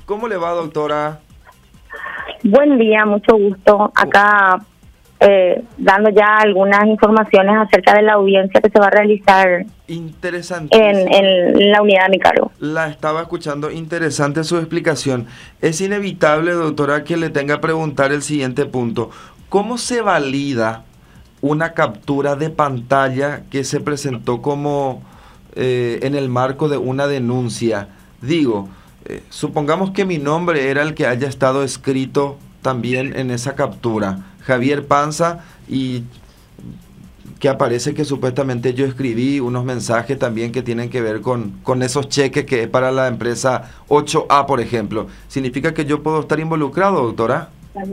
¿Cómo le va, doctora? Buen día, mucho gusto. Acá dando ya algunas informaciones acerca de la audiencia que se va a realizar en la unidad de mi cargo. La estaba escuchando, interesante su explicación. Es inevitable, doctora, que le tenga que preguntar el siguiente punto. ¿Cómo se valida una captura de pantalla que se presentó como en el marco de una denuncia? Digo, supongamos que mi nombre era el que haya estado escrito también en esa captura, Javier Panza, y que aparece que supuestamente yo escribí unos mensajes también que tienen que ver con esos cheques que es para la empresa 8A, por ejemplo. ¿Significa que yo puedo estar involucrado, doctora?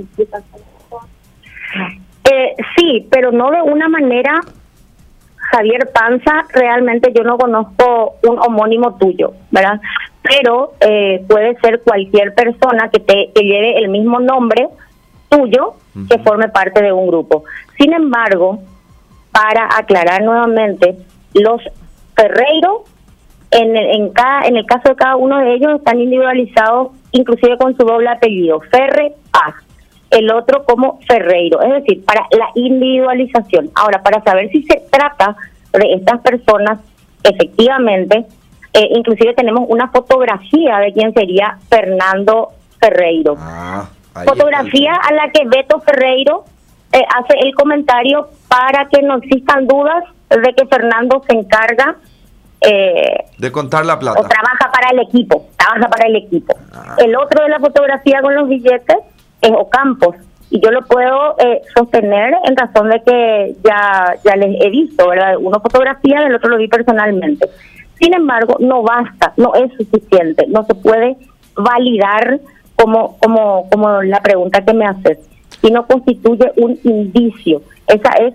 Sí, pero no de una manera, Javier Panza, realmente yo no conozco un homónimo tuyo, ¿verdad? Pero puede ser cualquier persona que lleve el mismo nombre tuyo, que forme parte de un grupo. Sin embargo, para aclarar nuevamente, los Ferreiro, en el caso de cada uno de ellos, están individualizados, inclusive con su doble apellido, Ferre Paz, el otro como Ferreiro, es decir, para la individualización. Ahora, para saber si se trata de estas personas, efectivamente, inclusive tenemos una fotografía de quien sería Fernando Ferreiro. Fotografía a la que Beto Ferreiro hace el comentario para que no existan dudas de que Fernando se encarga de contar la plata. O trabaja para el equipo. El otro de la fotografía con los billetes es Ocampos. Y yo lo puedo sostener en razón de que ya les he visto, ¿verdad? Uno fotografía, el otro lo vi personalmente. Sin embargo, no basta, no es suficiente, no se puede validar como la pregunta que me haces, y no constituye un indicio. Esa es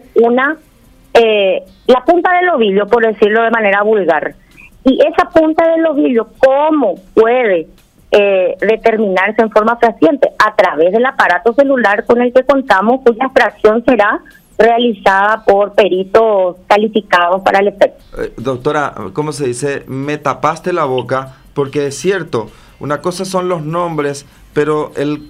la punta del ovillo, por decirlo de manera vulgar. Y esa punta del ovillo, ¿cómo puede determinarse en forma fehaciente? A través del aparato celular con el que contamos, cuya extracción será realizada por peritos calificados para el efecto. Doctora, ¿cómo se dice? Me tapaste la boca, porque es cierto, una cosa son los nombres, pero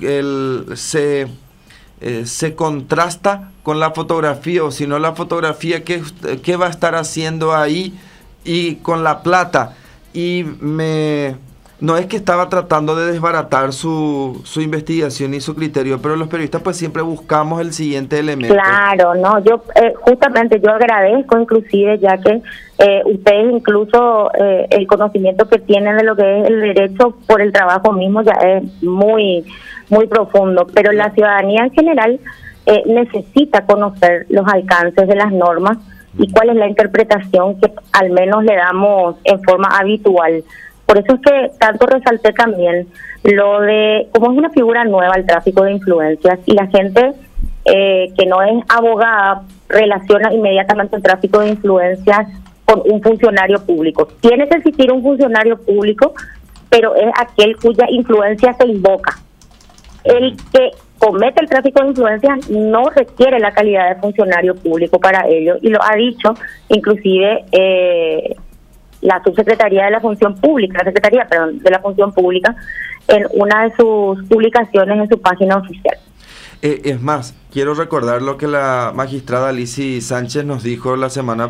se contrasta con la fotografía, o si no la fotografía, ¿qué va a estar haciendo ahí? Y con la plata. Y no es que estaba tratando de desbaratar su investigación y su criterio, pero los periodistas pues siempre buscamos el siguiente elemento. Claro, no, yo justamente yo agradezco inclusive, ya que ustedes incluso el conocimiento que tienen de lo que es el derecho por el trabajo mismo ya es muy profundo, pero la ciudadanía en general necesita conocer los alcances de las normas y cuál es la interpretación que al menos le damos en forma habitual. Por eso es que tanto resalté también lo de cómo es una figura nueva el tráfico de influencias, y la gente que no es abogada relaciona inmediatamente el tráfico de influencias con un funcionario público. Tiene que existir un funcionario público, pero es aquel cuya influencia se invoca. El que comete el tráfico de influencias no requiere la calidad de funcionario público para ello, y lo ha dicho inclusive la subsecretaría de la Función Pública, de la Función Pública, en una de sus publicaciones en su página oficial. Es más, quiero recordar lo que la magistrada Alicy Sánchez nos dijo la semana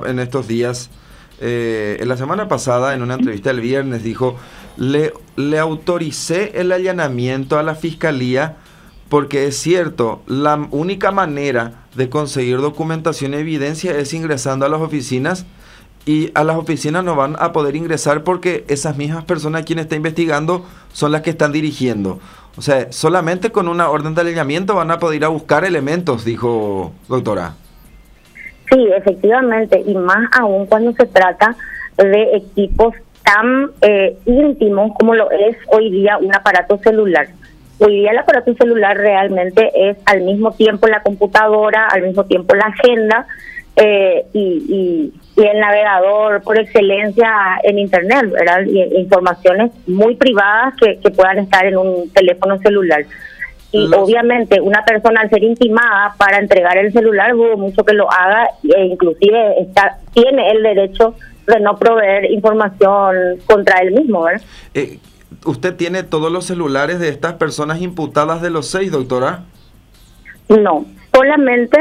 pasada, en una entrevista el viernes, dijo: le autoricé el allanamiento a la Fiscalía porque es cierto, la única manera de conseguir documentación y evidencia es ingresando a las oficinas, y a las oficinas no van a poder ingresar porque esas mismas personas quienes está investigando son las que están dirigiendo. O sea, solamente con una orden de allanamiento van a poder ir a buscar elementos, dijo doctora. Sí, efectivamente, y más aún cuando se trata de equipos tan íntimos como lo es hoy día un aparato celular. Hoy día el aparato celular realmente es al mismo tiempo la computadora, al mismo tiempo la agenda, y el navegador por excelencia en Internet, ¿verdad? Y informaciones muy privadas que puedan estar en un teléfono celular. Y obviamente una persona, al ser intimada para entregar el celular, dudo mucho que lo haga, e inclusive tiene el derecho de no proveer información contra él mismo, ¿verdad? ¿Usted tiene todos los celulares de estas personas imputadas de los 6, doctora? No, solamente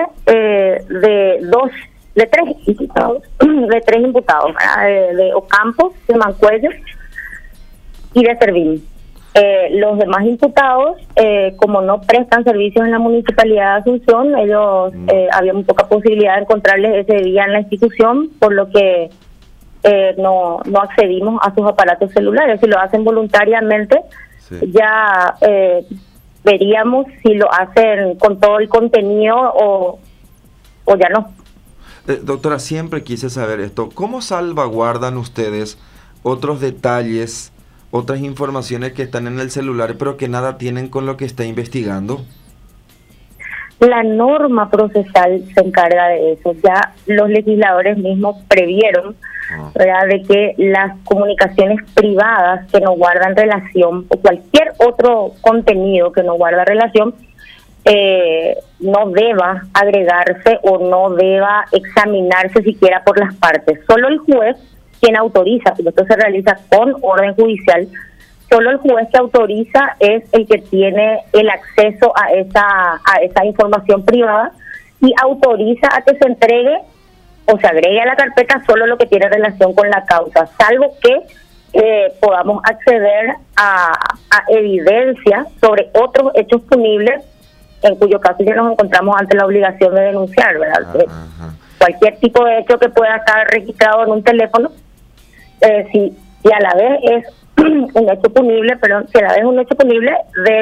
de tres imputados, ¿verdad? De Ocampo, de Mancuello y de Servín. Los demás imputados, como no prestan servicios en la Municipalidad de Asunción, ellos había muy poca posibilidad de encontrarles ese día en la institución, por lo que no accedimos a sus aparatos celulares. Si lo hacen voluntariamente, sí, ya veríamos si lo hacen con todo el contenido o ya no. Doctora, siempre quise saber esto. ¿Cómo salvaguardan ustedes otros detalles, otras informaciones que están en el celular, pero que nada tienen con lo que está investigando? La norma procesal se encarga de eso. Ya los legisladores mismos previeron, ¿verdad?, de que las comunicaciones privadas que no guardan relación o cualquier otro contenido que no guarda relación no deba agregarse o no deba examinarse siquiera por las partes. Solo el juez quien autoriza, porque esto se realiza con orden judicial, solo el juez que autoriza es el que tiene el acceso a esa información privada y autoriza a que se entregue o se agregue a la carpeta solo lo que tiene relación con la causa, salvo que podamos acceder a evidencia sobre otros hechos punibles, en cuyo caso ya nos encontramos ante la obligación de denunciar, ¿verdad? Cualquier tipo de hecho que pueda estar registrado en un teléfono, si a la vez es un hecho punible, si a la vez es un hecho punible,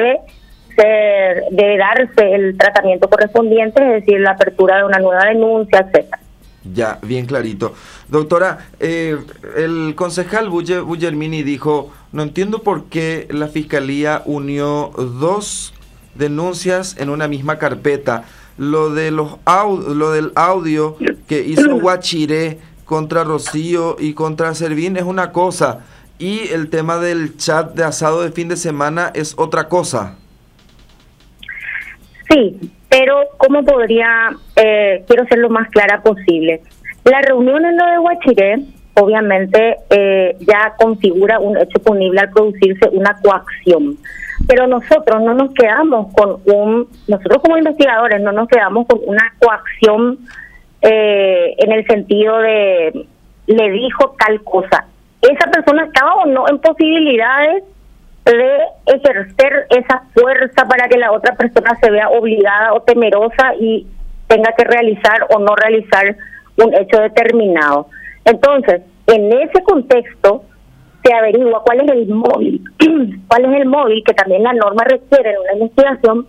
debe darse el tratamiento correspondiente, es decir, la apertura de una nueva denuncia, etcétera. Ya, bien clarito. Doctora, el concejal Bullermini dijo, no entiendo por qué la Fiscalía unió dos denuncias en una misma carpeta. Lo del audio que hizo Guachiré contra Rocío y contra Servín es una cosa, y el tema del chat de asado de fin de semana es otra cosa. Sí, pero ¿cómo podría? Quiero ser lo más clara posible. La reunión en lo de Guachiré, obviamente, ya configura un hecho punible al producirse una coacción. Pero nosotros no nos quedamos nosotros como investigadores no nos quedamos con una coacción en el sentido de le dijo tal cosa. Esa persona estaba o no en posibilidades de ejercer esa fuerza para que la otra persona se vea obligada o temerosa y tenga que realizar o no realizar un hecho determinado. Entonces, en ese contexto se averigua cuál es el móvil, que también la norma requiere en una investigación,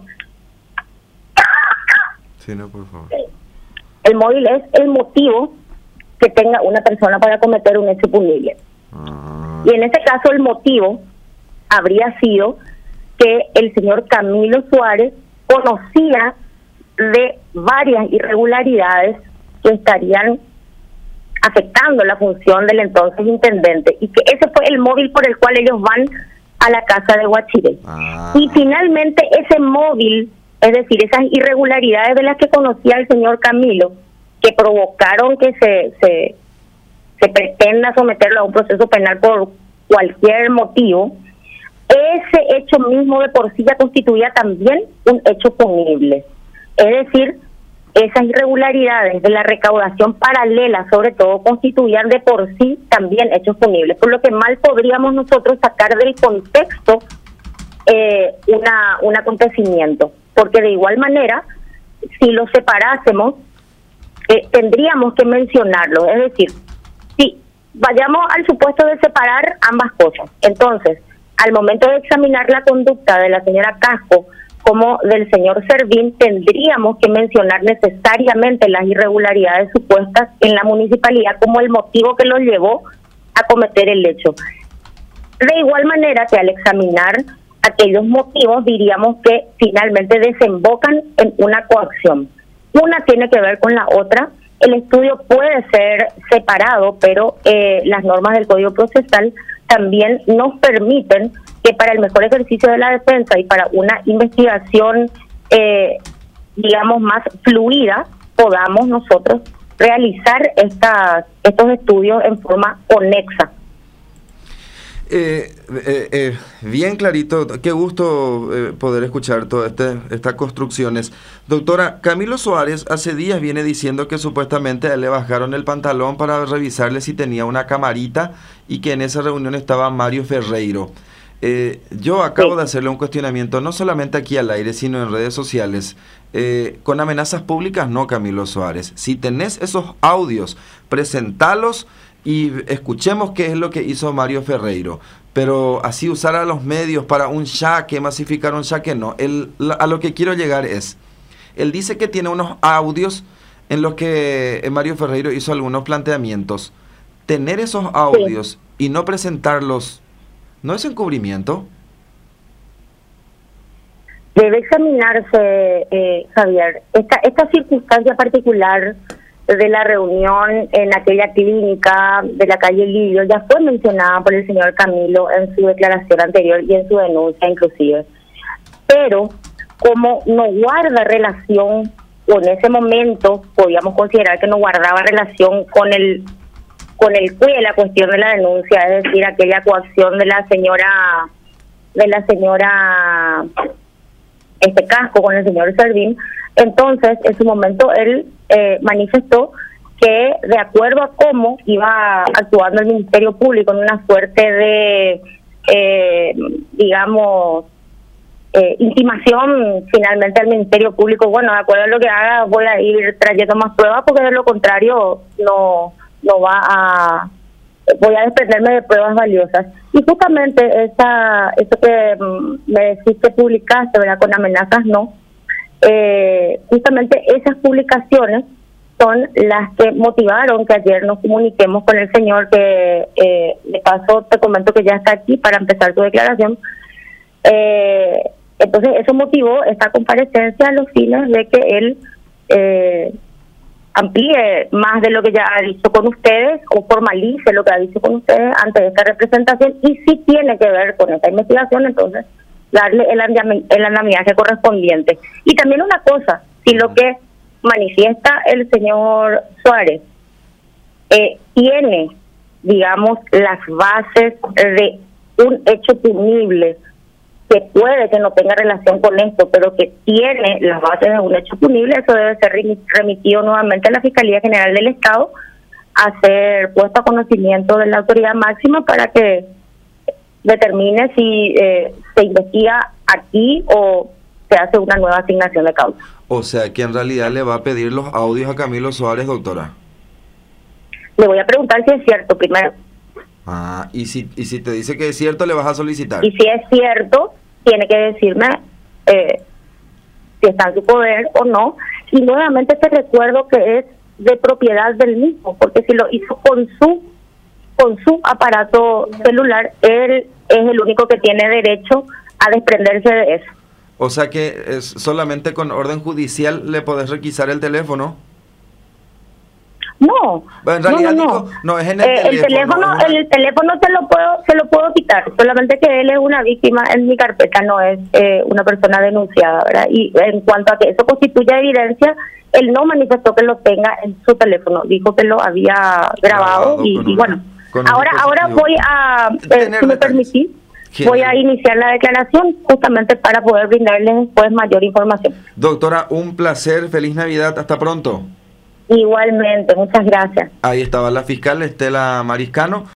Sí, no, por favor. El móvil es el motivo que tenga una persona para cometer un hecho punible. Y en este caso el motivo habría sido que el señor Camilo Suárez conocía de varias irregularidades que estarían afectando la función del entonces intendente, y que ese fue el móvil por el cual ellos van a la casa de Guachiré. Y finalmente ese móvil, es decir, esas irregularidades de las que conocía el señor Camilo, que provocaron que se pretenda someterlo a un proceso penal por cualquier motivo, ese hecho mismo de por sí ya constituía también un hecho punible. Es decir, esas irregularidades de la recaudación paralela, sobre todo, constituían de por sí también hechos punibles, por lo que mal podríamos nosotros sacar del contexto un acontecimiento, porque de igual manera, si lo separásemos, tendríamos que mencionarlo. Es decir, si vayamos al supuesto de separar ambas cosas, entonces, al momento de examinar la conducta de la señora Casco como del señor Servín, tendríamos que mencionar necesariamente las irregularidades supuestas en la municipalidad como el motivo que los llevó a cometer el hecho. De igual manera que al examinar aquellos motivos diríamos que finalmente desembocan en una coacción. Una tiene que ver con la otra. El estudio puede ser separado, pero las normas del Código Procesal también nos permiten que para el mejor ejercicio de la defensa y para una investigación, digamos, más fluida, podamos nosotros realizar estos estudios en forma conexa. Bien clarito, qué gusto poder escuchar todas estas construcciones. Doctora, Camilo Suárez hace días viene diciendo que supuestamente a él le bajaron el pantalón para revisarle si tenía una camarita y que en esa reunión estaba Mario Ferreiro. Yo acabo de hacerle un cuestionamiento, no solamente aquí al aire, sino en redes sociales. Con amenazas públicas, no, Camilo Suárez. Si tenés esos audios, presentalos y escuchemos qué es lo que hizo Mario Ferreiro. Pero así usar a los medios para un jaque, masificar un jaque, no. A lo que quiero llegar es, él dice que tiene unos audios en los que Mario Ferreiro hizo algunos planteamientos. Tener esos audios y no presentarlos, ¿no es encubrimiento? Debe examinarse, Javier, esta circunstancia particular de la reunión en aquella clínica de la calle Lillo ya fue mencionada por el señor Camilo en su declaración anterior y en su denuncia inclusive. Pero como no guarda relación, o en ese momento podíamos considerar que no guardaba relación con el quid de la cuestión de la denuncia, es decir, aquella coacción de la señora Casco con el señor Servín. Entonces, en su momento, él manifestó que de acuerdo a cómo iba actuando el Ministerio Público en una suerte de, intimación finalmente al Ministerio Público, bueno, de acuerdo a lo que haga voy a ir trayendo más pruebas porque de lo contrario no voy a desprenderme de pruebas valiosas. Y justamente eso que me decís que publicaste, ¿verdad? Con amenazas, no. Justamente esas publicaciones son las que motivaron que ayer nos comuniquemos con el señor que, de paso, te comento que ya está aquí para empezar tu declaración. Entonces, eso motivó esta comparecencia a los fines de que él amplíe más de lo que ya ha dicho con ustedes o formalice lo que ha dicho con ustedes ante esta representación, y si tiene que ver con esta investigación, entonces darle el andamiaje correspondiente. Y también una cosa, si lo que manifiesta el señor Suárez tiene, digamos, las bases de un hecho punible, que puede que no tenga relación con esto, pero que tiene las bases de un hecho punible, eso debe ser remitido nuevamente a la Fiscalía General del Estado, a ser puesto a conocimiento de la autoridad máxima para que determine si se investiga aquí o se hace una nueva asignación de causa. O sea, que en realidad le va a pedir los audios a Camilo Suárez, doctora. Le voy a preguntar si es cierto primero. Ah, y si te dice que es cierto, le vas a solicitar. Y si es cierto, tiene que decirme si está en su poder o no. Y nuevamente te recuerdo que es de propiedad del mismo, porque si lo hizo con su aparato celular, él es el único que tiene derecho a desprenderse de eso. O sea que es solamente con orden judicial le podés requisar el teléfono. No, bueno, en realidad no es en el teléfono. El teléfono se lo puedo quitar, solamente que él es una víctima en mi carpeta, no es una persona denunciada, ¿verdad? Y en cuanto a que eso constituya evidencia, él no manifestó que lo tenga en su teléfono, dijo que lo había grabado y bueno, ahora voy a, si me permitís, voy a iniciar la declaración justamente para poder brindarles después mayor información. Doctora, un placer, feliz Navidad, hasta pronto. Igualmente, muchas gracias. Ahí estaba la fiscal Estela Mariscano.